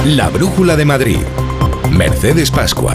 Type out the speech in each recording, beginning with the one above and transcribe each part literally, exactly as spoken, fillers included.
La Brújula de Madrid. Mercedes Pascua.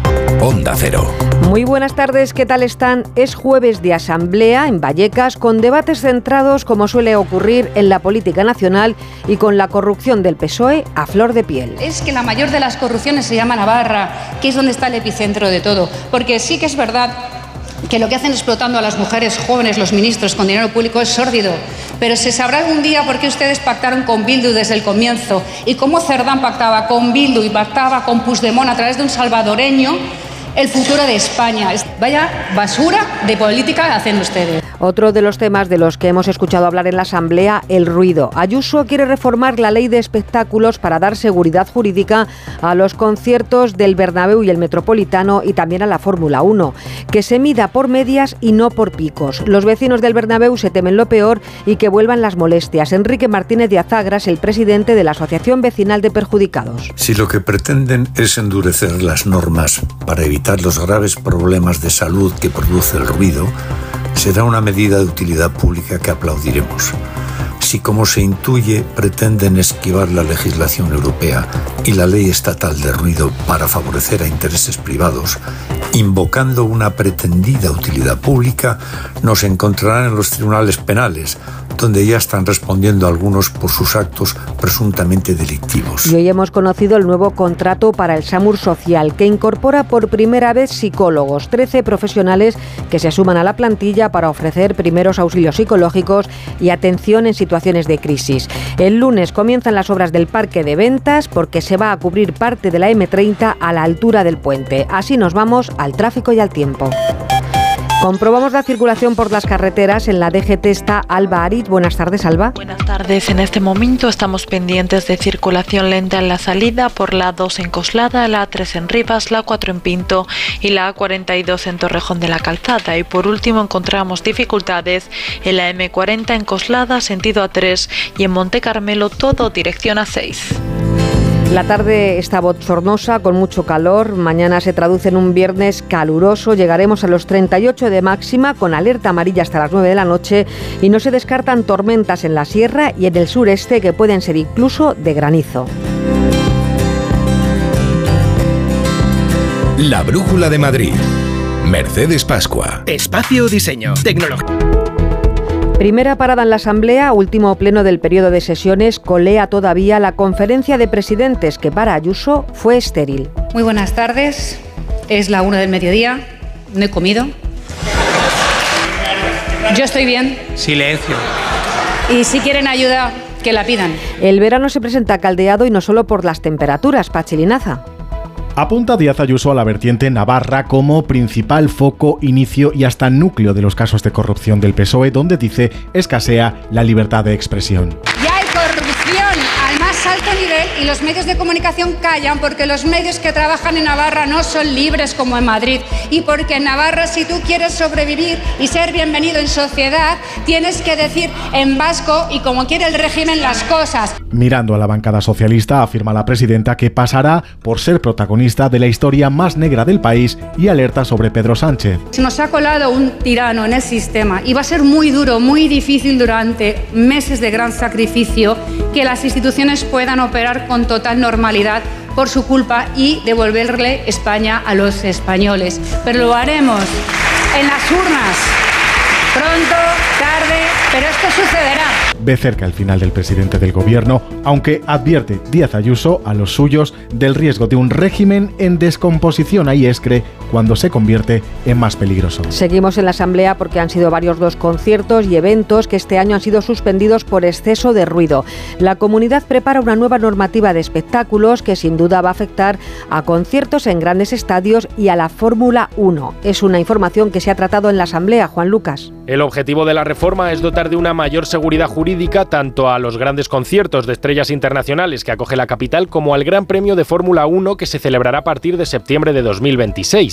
Onda Cero. Muy buenas tardes, ¿qué tal están? Es jueves de asamblea en Vallecas con debates centrados, como suele ocurrir en la política nacional, y con la corrupción del P S O E a flor de piel. Es que la mayor de las corrupciones se llama Navarra, que es donde está el epicentro de todo, porque sí que es verdad que lo que hacen explotando a las mujeres jóvenes, los ministros, con dinero público es sórdido, pero se sabrá algún día por qué ustedes pactaron con Bildu desde el comienzo y cómo Cerdán pactaba con Bildu y pactaba con Puigdemont a través de un salvadoreño el futuro de España. Vaya basura de política hacen ustedes. Otro de los temas de los que hemos escuchado hablar en la Asamblea, el ruido. Ayuso quiere reformar la ley de espectáculos para dar seguridad jurídica a los conciertos del Bernabéu y el Metropolitano y también a la Fórmula uno, que se mida por medias y no por picos. Los vecinos del Bernabéu se temen lo peor y que vuelvan las molestias. Enrique Martínez de Azagra es el presidente de la Asociación Vecinal de Perjudicados. Si lo que pretenden es endurecer las normas para evitar los graves problemas de salud que produce el ruido, será una medida de utilidad pública que aplaudiremos. Si, como se intuye, pretenden esquivar la legislación europea y la ley estatal de ruido para favorecer a intereses privados, invocando una pretendida utilidad pública, nos encontrarán en los tribunales penales, donde ya están respondiendo algunos por sus actos presuntamente delictivos. Y hoy hemos conocido el nuevo contrato para el SAMUR Social, que incorpora por primera vez psicólogos, trece profesionales que se suman a la plantilla para ofrecer primeros auxilios psicológicos y atención en situaciones de crisis. El lunes comienzan las obras del parque de Ventas porque se va a cubrir parte de la eme treinta a la altura del puente. Así nos vamos al tráfico y al tiempo. Comprobamos la circulación por las carreteras. En la D G T está Alba Arit. Buenas tardes, Alba. Buenas tardes. En este momento estamos pendientes de circulación lenta en la salida por la A dos en Coslada, la A tres en Rivas, la A cuatro en Pinto y la A cuarenta y dos en Torrejón de la Calzada. Y por último encontramos dificultades en la eme cuarenta en Coslada, sentido A tres, y en Monte Carmelo, todo dirección A seis. La tarde está bochornosa, con mucho calor. Mañana se traduce en un viernes caluroso. Llegaremos a los treinta y ocho de máxima, con alerta amarilla hasta las nueve de la noche, y no se descartan tormentas en la sierra y en el sureste que pueden ser incluso de granizo. La Brújula de Madrid. Mercedes Pascua. Espacio Diseño. Tecnología. Primera parada en la Asamblea, último pleno del periodo de sesiones, colea todavía la conferencia de presidentes que para Ayuso fue estéril. Muy buenas tardes, es la una del mediodía, no he comido. Yo estoy bien. Silencio. Y si quieren ayuda, que la pidan. El verano se presenta caldeado y no solo por las temperaturas, Pachi Linaza. Apunta Díaz Ayuso a la vertiente navarra como principal foco, inicio y hasta núcleo de los casos de corrupción del P S O E, donde dice escasea la libertad de expresión. Ya hay corrupción al más alto nivel y los medios de comunicación callan porque los medios que trabajan en Navarra no son libres como en Madrid, y porque en Navarra, si tú quieres sobrevivir y ser bienvenido en sociedad, tienes que decir en vasco y como quiere el régimen las cosas. Mirando a la bancada socialista, afirma la presidenta que pasará por ser protagonista de la historia más negra del país y alerta sobre Pedro Sánchez. Se nos ha colado un tirano en el sistema y va a ser muy duro, muy difícil durante meses de gran sacrificio que las instituciones puedan operar con total normalidad por su culpa y devolverle España a los españoles. Pero lo haremos en las urnas, pronto, tarde, pero esto sucederá. Ve cerca el final del presidente del gobierno, aunque advierte Díaz Ayuso a los suyos del riesgo de un régimen en descomposición. Ahí es cree cuando se convierte en más peligroso. Seguimos en la Asamblea porque han sido varios los conciertos y eventos que este año han sido suspendidos por exceso de ruido. La comunidad prepara una nueva normativa de espectáculos que sin duda va a afectar a conciertos en grandes estadios y a la Fórmula uno. Es una información que se ha tratado en la Asamblea. Juan Lucas. El objetivo de la reforma es dotar de una mayor seguridad jurídica tanto a los grandes conciertos de estrellas internacionales que acoge la capital como al Gran Premio de Fórmula uno que se celebrará a partir de septiembre de dos mil veintiséis.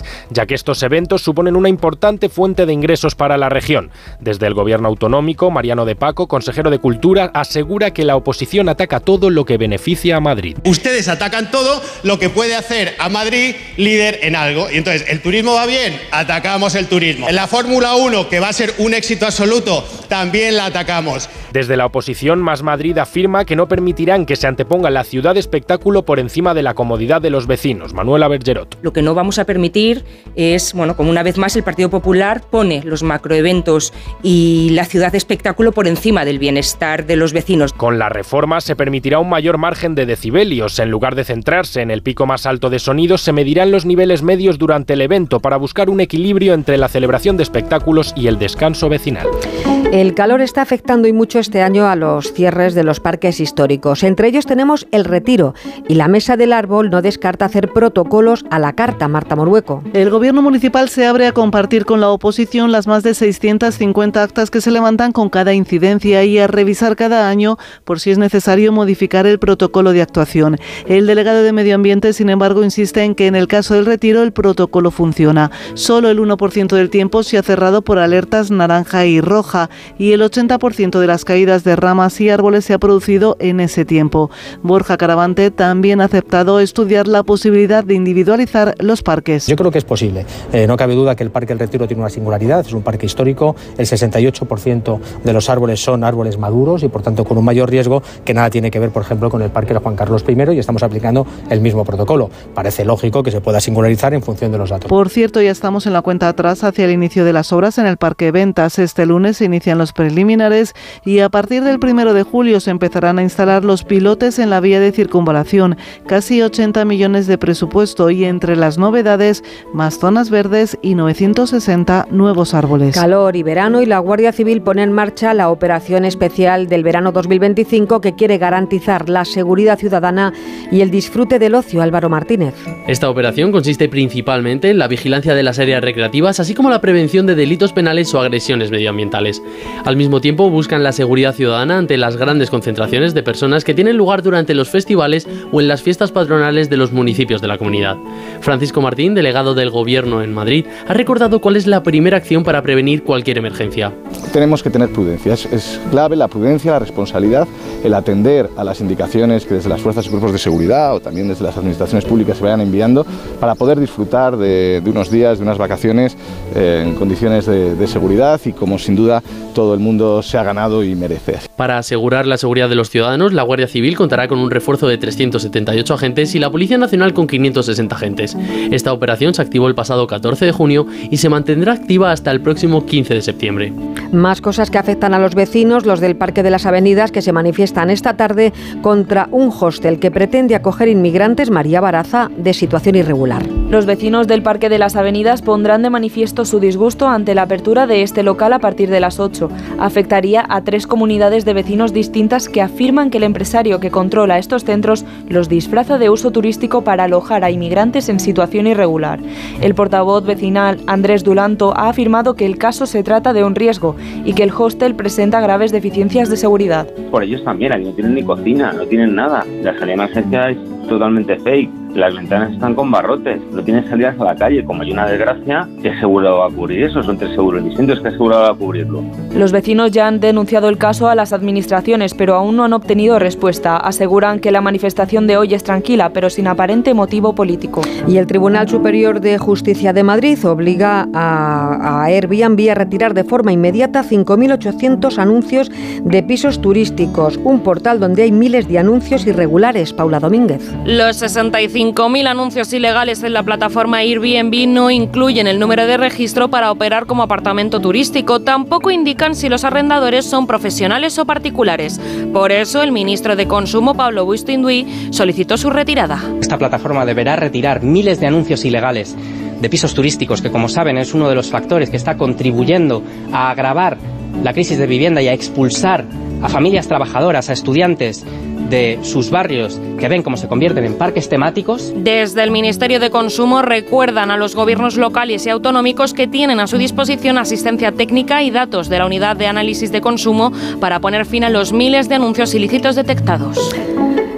país, ya que estos eventos suponen una importante fuente de ingresos para la región. Desde el gobierno autonómico, Mariano de Paco, consejero de Cultura, asegura que la oposición ataca todo lo que beneficia a Madrid. Ustedes atacan todo lo que puede hacer a Madrid líder en algo. Y entonces, ¿el turismo va bien? Atacamos el turismo. En la Fórmula uno, que va a ser un éxito absoluto, también la atacamos. Desde la oposición, Más Madrid afirma que no permitirán que se anteponga la ciudad de espectáculo por encima de la comodidad de los vecinos. Manuela Bergerot. Lo que no vamos a permitir es, bueno, como una vez más el Partido Popular pone los macroeventos y la ciudad de espectáculo por encima del bienestar de los vecinos. Con la reforma se permitirá un mayor margen de decibelios. En lugar de centrarse en el pico más alto de sonido, se medirán los niveles medios durante el evento para buscar un equilibrio entre la celebración de espectáculos y el descanso vecinal. El calor está afectando y mucho este año a los cierres de los parques históricos. Entre ellos tenemos el Retiro y la Mesa del Árbol no descarta hacer protocolos a la carta. Marta Morueco. El gobierno municipal se abre a compartir con la oposición las más de seiscientas cincuenta actas que se levantan con cada incidencia y a revisar cada año por si es necesario modificar el protocolo de actuación. El delegado de Medio Ambiente, sin embargo, insiste en que en el caso del Retiro el protocolo funciona. Solo el uno por ciento del tiempo se ha cerrado por alertas naranja y roja y el ochenta por ciento de las caídas de ramas y árboles se ha producido en ese tiempo. Borja Caravante también ha aceptado estudiar la posibilidad de individualizar los parques. Yo creo que es posible. Eh, no cabe duda que el Parque El Retiro tiene una singularidad, es un parque histórico, el sesenta y ocho por ciento de los árboles son árboles maduros y por tanto con un mayor riesgo que nada tiene que ver, por ejemplo, con el Parque de Juan Carlos primero y estamos aplicando el mismo protocolo. Parece lógico que se pueda singularizar en función de los datos. Por cierto, ya estamos en la cuenta atrás hacia el inicio de las obras en el Parque Ventas. Este lunes se inician los preliminares y a partir del primero de julio se empezarán a instalar los pilotes en la vía de circunvalación. Casi ochenta millones de presupuesto y entre las novedades, más zonas verdes y novecientos sesenta nuevos árboles. Calor y verano y la Guardia Civil pone en marcha la operación especial del verano dos mil veinticinco que quiere garantizar la seguridad ciudadana y el disfrute del ocio. Álvaro Martínez. Esta operación consiste principalmente en la vigilancia de las áreas recreativas, así como la prevención de delitos penales o agresiones medioambientales. Al mismo tiempo buscan la seguridad ciudadana ante las grandes concentraciones de personas que tienen lugar durante los festivales o en las fiestas patronales de los municipios de la comunidad. Francisco Martín, delegado del Gobierno en Madrid, ha recordado cuál es la primera acción para prevenir cualquier emergencia. Tenemos que tener prudencia, es, es clave la prudencia, la responsabilidad, el atender a las indicaciones que desde las fuerzas y cuerpos de seguridad o también desde las administraciones públicas se vayan enviando para poder disfrutar de, de unos días, de unas vacaciones eh, en condiciones de, de seguridad y como sin duda todo el mundo se ha ganado y merece. Para asegurar la seguridad de los ciudadanos, la Guardia Civil contará con un refuerzo de trescientos setenta y ocho agentes y la Policía Nacional con quinientos sesenta agentes. Esta operación se activó el pasado catorce de junio y se mantendrá activa hasta el próximo quince de septiembre. Más cosas que afectan a los vecinos, los del Parque de las Avenidas, que se manifiestan esta tarde contra un hostel que pretende acoger inmigrantes. María Baraza, de situación irregular. Los vecinos del Parque de las Avenidas pondrán de manifiesto su disgusto ante la apertura de este local a partir de las ocho. Afectaría a tres comunidades de vecinos distintas que afirman que el empresario que controla estos centros los disfraza de uso turístico para alojar a inmigrantes en situación irregular. El portavoz vecinal Andrés Dulanto ha afirmado que el caso se trata de un riesgo y que el hostel presenta graves deficiencias de seguridad. Por ellos también, aquí no tienen ni cocina, no tienen nada. La salida de emergencia es totalmente fake. Las ventanas están con barrotes, no tienen salidas a la calle. Como hay una desgracia, ¿qué seguro va a cubrir eso? Son tres seguros distintos, ¿qué seguro va a cubrirlo? Los vecinos ya han denunciado el caso a las administraciones, pero aún no han obtenido respuesta. Aseguran que la manifestación de hoy es tranquila, pero sin aparente motivo político. Y el Tribunal Superior de Justicia de Madrid obliga a, a Airbnb a retirar de forma inmediata cinco mil ochocientos anuncios de pisos turísticos, un portal donde hay miles de anuncios irregulares. Paula Domínguez. Los sesenta y cinco mil anuncios ilegales en la plataforma Airbnb no incluyen el número de registro para operar como apartamento turístico. Tampoco indican si los arrendadores son profesionales o particulares. Por eso, el ministro de Consumo, Pablo Buistinduy, solicitó su retirada. Esta plataforma deberá retirar miles de anuncios ilegales de pisos turísticos, que como saben es uno de los factores que está contribuyendo a agravar la crisis de vivienda y a expulsar a familias trabajadoras, a estudiantes de sus barrios que ven cómo se convierten en parques temáticos. Desde el Ministerio de Consumo recuerdan a los gobiernos locales y autonómicos que tienen a su disposición asistencia técnica y datos de la Unidad de Análisis de Consumo para poner fin a los miles de anuncios ilícitos detectados.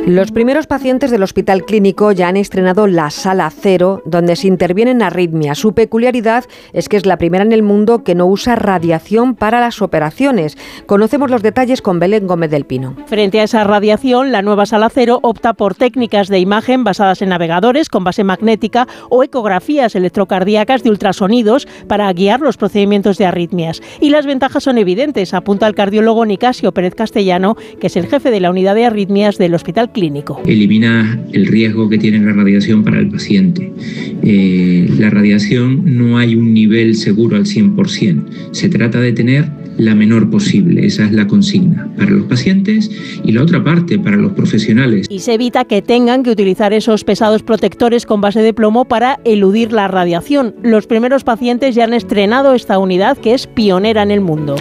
Los primeros pacientes del Hospital Clínico ya han estrenado la Sala Cero, donde se intervienen arritmias. Su peculiaridad es que es la primera en el mundo que no usa radiación para las operaciones. Conocemos los detalles con Belén Gómez del Pino. Frente a esa radiación, la nueva Sala Cero opta por técnicas de imagen basadas en navegadores con base magnética o ecografías electrocardíacas de ultrasonidos para guiar los procedimientos de arritmias. Y las ventajas son evidentes, apunta el cardiólogo Nicasio Pérez Castellano, que es el jefe de la unidad de arritmias del Hospital Clínico. Elimina el riesgo que tiene la radiación para el paciente. Eh, la radiación no hay un nivel seguro al cien por ciento. Se trata de tener la menor posible. Esa es la consigna para los pacientes y la otra parte para los profesionales. Y se evita que tengan que utilizar esos pesados protectores con base de plomo para eludir la radiación. Los primeros pacientes ya han estrenado esta unidad, que es pionera en el mundo.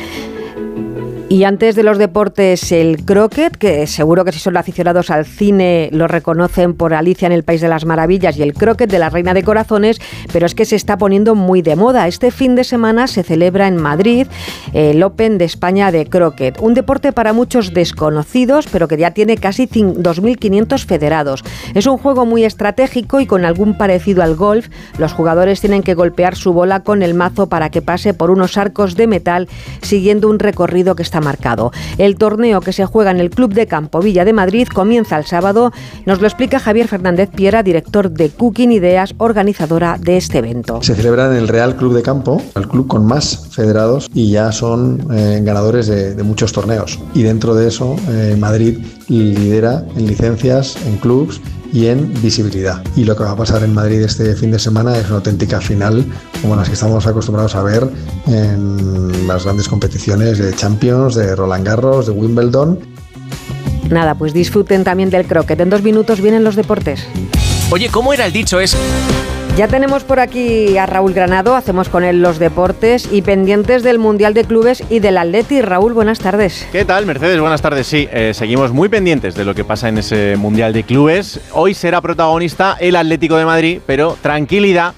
Y antes de los deportes, el croquet, que seguro que si son aficionados al cine lo reconocen por Alicia en el País de las Maravillas y el croquet de la Reina de Corazones, pero es que se está poniendo muy de moda. Este fin de semana se celebra en Madrid el Open de España de croquet, un deporte para muchos desconocidos, pero que ya tiene casi dos mil quinientos federados. Es un juego muy estratégico y con algún parecido al golf. Los jugadores tienen que golpear su bola con el mazo para que pase por unos arcos de metal siguiendo un recorrido que está marcado. El torneo, que se juega en el Club de Campo Villa de Madrid, comienza el sábado. Nos lo explica Javier Fernández Piera, director de Cooking Ideas, organizadora de este evento. Se celebra en el Real Club de Campo, el club con más federados, y ya son eh, ganadores de, de muchos torneos. Y dentro de eso, eh, Madrid lidera en licencias, en clubs y en visibilidad. Y lo que va a pasar en Madrid este fin de semana es una auténtica final como las que estamos acostumbrados a ver en las grandes competiciones de Champions, de Roland Garros, de Wimbledon. Nada, pues disfruten también del croquet. En dos minutos vienen los deportes. Oye, ¿cómo era el dicho ese? Ya tenemos por aquí a Raúl Granado, hacemos con él los deportes y pendientes del Mundial de Clubes y del Atleti. Raúl, buenas tardes. ¿Qué tal, Mercedes? Buenas tardes. Sí, eh, seguimos muy pendientes de lo que pasa en ese Mundial de Clubes. Hoy será protagonista el Atlético de Madrid, pero tranquilidad,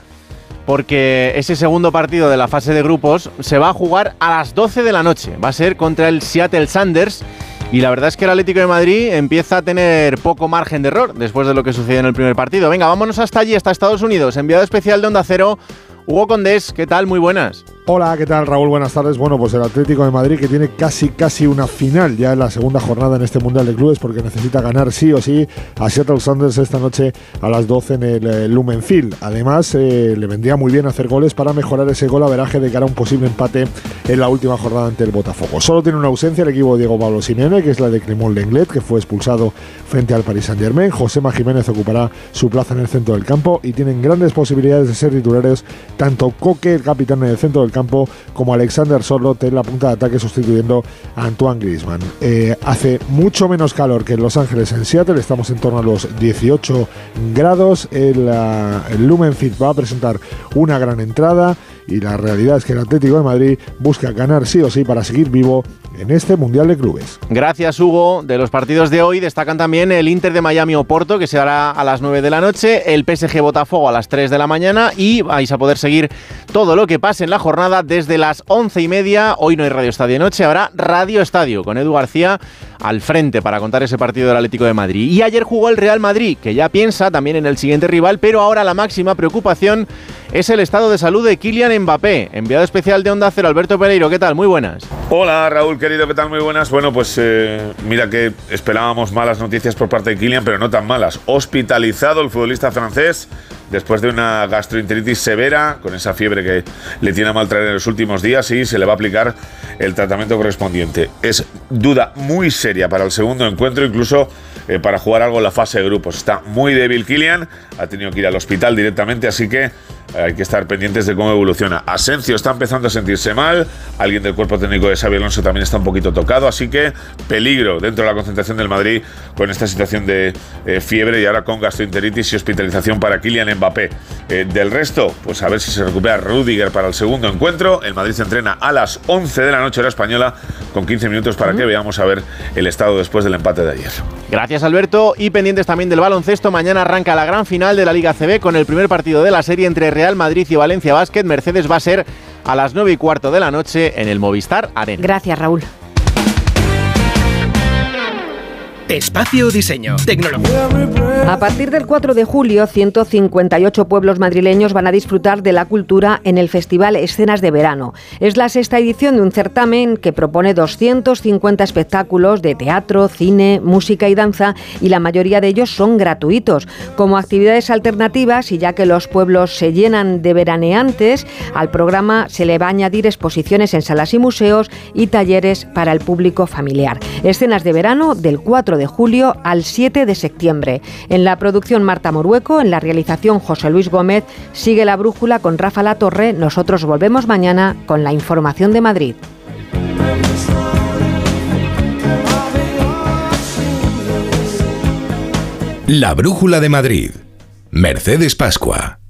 porque ese segundo partido de la fase de grupos se va a jugar a las doce de la noche. Va a ser contra el Seattle Sounders. Y la verdad es que el Atlético de Madrid empieza a tener poco margen de error después de lo que sucedió en el primer partido. Venga, vámonos hasta allí, hasta Estados Unidos. Enviado especial de Onda Cero, Hugo Condés. ¿Qué tal? Muy buenas. Hola, ¿qué tal, Raúl? Buenas tardes. Bueno, pues el Atlético de Madrid, que tiene casi casi una final ya en la segunda jornada en este Mundial de Clubes, porque necesita ganar sí o sí a Seattle Sounders esta noche a las doce en el eh, Lumen Field. Además, eh, le vendría muy bien hacer goles para mejorar ese golaveraje de cara a un posible empate en la última jornada ante el Botafogo. Solo tiene una ausencia el equipo de Diego Pablo Simeone, que es la de Clément Lenglet, que fue expulsado frente al Paris Saint-Germain. Josema Jiménez ocupará su plaza en el centro del campo y tienen grandes posibilidades de ser titulares tanto Coque, el capitán en el centro del campo, como Alexander Sørloth en la punta de ataque sustituyendo a Antoine Griezmann. Eh, hace mucho menos calor que en Los Ángeles, en Seattle, estamos en torno a los dieciocho grados. El, uh, el Lumen Field va a presentar una gran entrada y la realidad es que el Atlético de Madrid busca ganar sí o sí para seguir vivo en este Mundial de Clubes. Gracias, Hugo. De los partidos de hoy destacan también el Inter de Miami Oporto, que se hará a las nueve de la noche, el P S G Botafogo a las tres de la mañana, y vais a poder seguir todo lo que pase en la jornada desde las once y media. Hoy no hay Radio Estadio de Noche, habrá Radio Estadio con Edu García al frente para contar ese partido del Atlético de Madrid. Y ayer jugó el Real Madrid, que ya piensa también en el siguiente rival, pero ahora la máxima preocupación es el estado de salud de Kylian Mbappé. Enviado especial de Onda Cero, Alberto Pereiro. ¿Qué tal? Muy buenas. Hola, Raúl, querido, ¿qué tal? Muy buenas. Bueno, pues eh, mira que esperábamos malas noticias por parte de Kylian, pero no tan malas. Hospitalizado el futbolista francés después de una gastroenteritis severa, con esa fiebre que le tiene a mal traer en los últimos días, y se le va a aplicar el tratamiento correspondiente. Es duda muy seria para el segundo encuentro, incluso eh, para jugar algo en la fase de grupos. Está muy débil Kylian, ha tenido que ir al hospital directamente, así que hay que estar pendientes de cómo evoluciona. Asensio está empezando a sentirse mal, alguien del cuerpo técnico de Xabi Alonso también está un poquito tocado, así que peligro dentro de la concentración del Madrid con esta situación de eh, fiebre y ahora con gastroenteritis y hospitalización para Kylian Mbappé. Eh, del resto, pues a ver si se recupera Rüdiger para el segundo encuentro. El Madrid se entrena a las once de la noche hora española, con quince minutos para que veamos a ver el estado después del empate de ayer. Gracias, Alberto. Y pendientes también del baloncesto, mañana arranca la gran final de la Liga A C B con el primer partido de la serie entre Real Madrid y Valencia Basket. Mercedes va a ser a las nueve y cuarto de la noche en el Movistar Arena. Gracias, Raúl. Espacio Diseño. Tecnología. A partir del cuatro de julio, ciento cincuenta y ocho pueblos madrileños van a disfrutar de la cultura en el Festival Escenas de Verano. Es la sexta edición de un certamen que propone doscientos cincuenta espectáculos de teatro, cine, música y danza, y la mayoría de ellos son gratuitos. Como actividades alternativas, y ya que los pueblos se llenan de veraneantes, al programa se le va a añadir exposiciones en salas y museos y talleres para el público familiar. Escenas de Verano del cuatro de julio al siete de septiembre. En la producción Marta Morueco, en la realización José Luis Gómez. Sigue la brújula con Rafa Latorre. Nosotros volvemos mañana con la información de Madrid. La brújula de Madrid. Mercedes Pascua.